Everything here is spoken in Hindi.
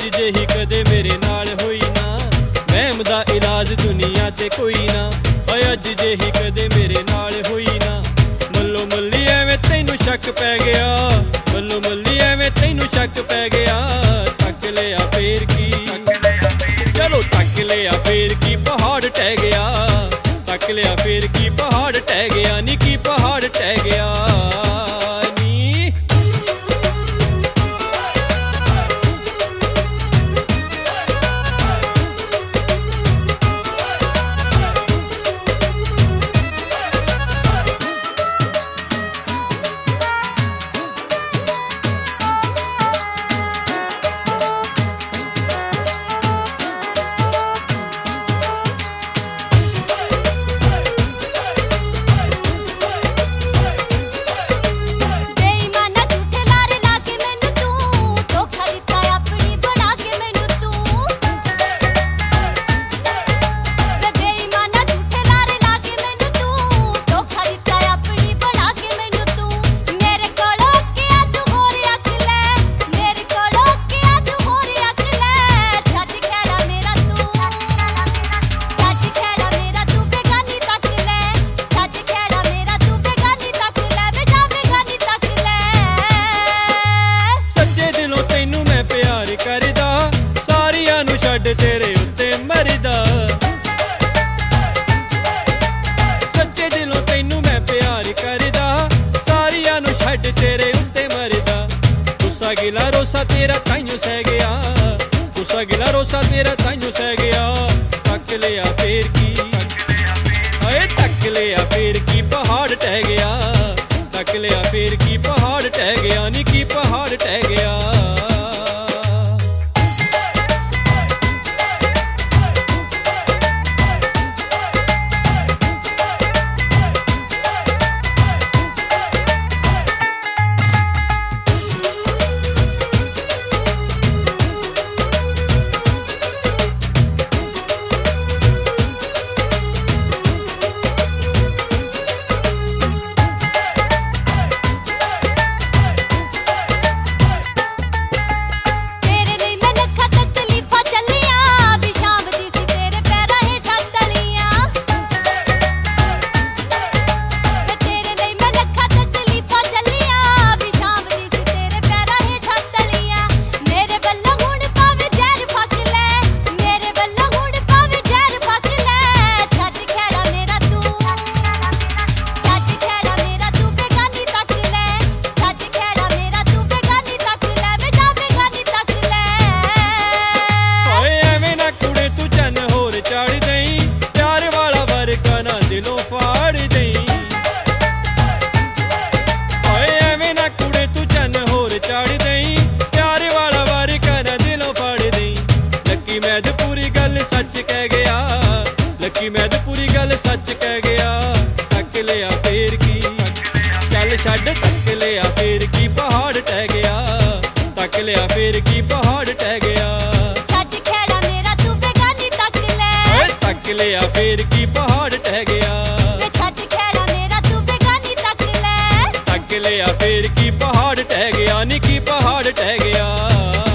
अज जेही कदे मेरे नाल होई ना, वहम दा इलाज दुनिया ते कोई ना। ओए अज जेही कदे मेरे नाल होई ना, मल्लो मल्ली एवें तैनू शक पै गया, मल्लो मल्ली एवें तैनू शक पै गया। तक लिया फेर की, चलो तक लिया फेर की पहाड़ टह गया, तक लिया फेर की पहाड़ टह गया नी, की पहाड़ टह गया। करदा सारियां नू छड्ड तेरे उत्ते मरदा, सच्चे दिलों तैनू मैं प्यार करदा, सारियां नू छड्ड तेरे उत्ते मरदा। गुस्सा गिला रोसा तेरा ताइयों सह गया, गुस्सा गिला रोसा तेरा ताइयों सह गया। तक लिया फेर की, अए तक लिया फेर की पहाड़ टह गया, तक लिया फेर की पहाड़ टह गया नी, की पहाड़ टह गया। दिलों फाड़ दई, ओए एवें ना कुड़े तू चन होर चाड़ दई, प्यार वाला वार कर दिलों फाड़ दई। लकी मैद पूरी गल सच कह गया, लकी मैद पूरी गल सच कह गया। तक लिया फेर की, चल छड्ड तक लिया फेर की पहाड़ टह गया, तक लिया फेर की पहाड़ टह गया। छड्ड खेड़ा मेरा तू बेगानी तक ले, तक लिया फेर की पहाड़ टह गया, छड्ड खेड़ा मेरा तू बेगानी तक ले, तक लिया फेर की पहाड़ टह गया नी, की पहाड़ टह गया।